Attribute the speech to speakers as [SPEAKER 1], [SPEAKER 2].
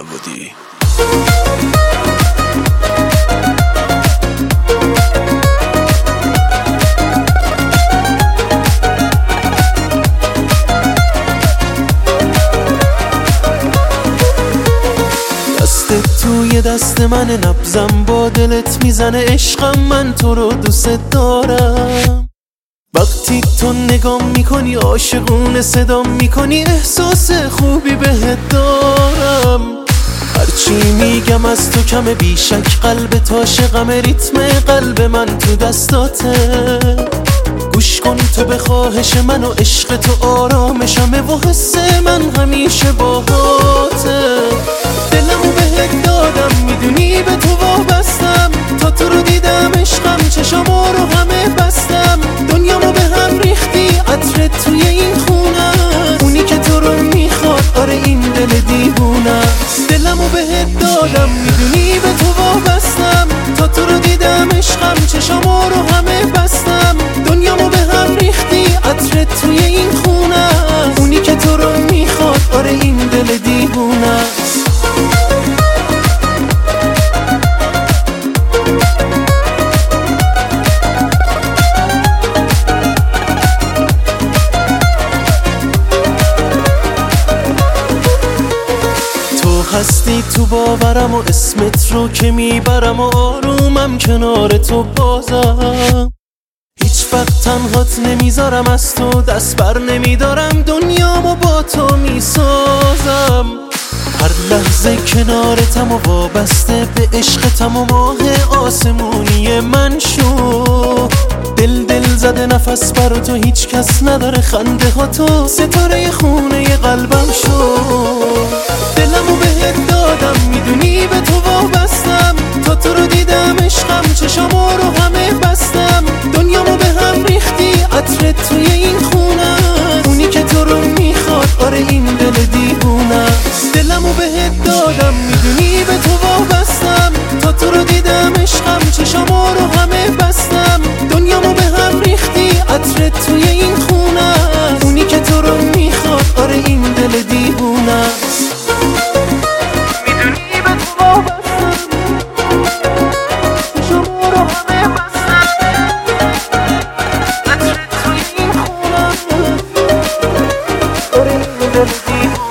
[SPEAKER 1] بودی. دستت توی دست من، نبضم با دلت میزنه، عشقم من تو رو دوست دارم. وقتی تو نگام میکنی عاشقونه صدام میکنی، احساس خوبی بهت دارم. هرچی میگم از تو کمه، بیشک قلب تو عاشقم، ریتم قلب من تو دستاته. گوش کن تو به خواهش من و عشق تو آرامشمه و حس من همیشه باهاته. دلمو بهت دادم میدونی به تو وابستم، تا تو رو دیدم عشقم چشامو رو همه بستم. دنیامو به هم ریختی عطرت توی این خونه، اونی که تو رو میخواد آره این دل دیوونه است. دلمو بهت دادم میدونی به تو وابستم، تا تو رو دیدم عشقم چشامو رو همه بستم. دنیامو به هم ریختی عطرت توی این خونه، اونی که تو رو میخواد آره این دل دیوونه است. هستی تو باورم و اسمت رو که میبرم و آرومم کنار تو بازم. هیچ وقت تنهات نمیذارم، از تو دست بر نمیدارم، دنیامو با تو میسازم. هر لحظه کنارتم و وابسته به عشقتم و ماه آسمونی من شو. دل زده نفس برا تو هیچ کس نداره، خنده ها تو ستاره خونه قلبم شو. دلمو بهت دادم میدونی به تو وابستم، تا تو رو دیدم عشقم چشامو رو همه بستم. دنیامو به هم ریختی عطرت توی این خونه، اونی که تو رو میخواد آره این دل دیوونه است. دلمو بهت دادم میدونی به تو وابستم، تا تو رو دیدم عشقم چشامو رو همه بستم. دنیامو به هم ریختی عطرت توی این خونه، اونی که تو رو میخواد آره این دل دیوونه است.
[SPEAKER 2] Deep